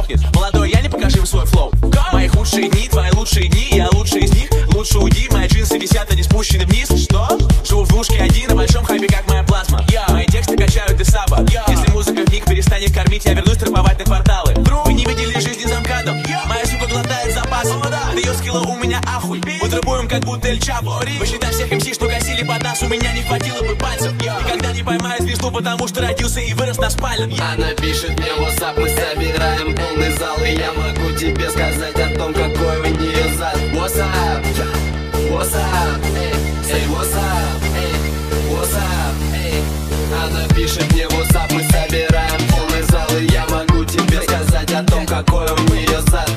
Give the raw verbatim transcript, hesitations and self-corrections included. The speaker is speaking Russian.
фоткнешь. Молодой, я не покажи им свой флоу. Мои худшие дни, твои лучшие дни, я лучший из них. Лучше уйди, мои джинсы висят, они спущены вниз. Что? Живу в двушке один, на большом хайпе, как моя плазма. Мои тексты качают из саба. Если музыка в них перестанет кормить, я вернусь трамповать на кварталы. Вы не видели жизни замкадом. Моя сука глотает запасы. От ее скилла у меня ахуй. Мы трубуем, как будто Эль Чапо. Посчитай всех эм си, что косили под нас, у меня не хватило бы пальцев. Никогда не поймаю звезду, потому что родился и вырос на спальном. Она пишет мне в WhatsApp, мы собираем полный зал, и я могу тебе сказать о том, какой у нее зад. What's up? What's up? Эй, эй, what's up? Эй, what's up? Эй. Она пишет мне в WhatsApp, мы собираем полный зал, и я могу тебе сказать о том, какой у нее зад.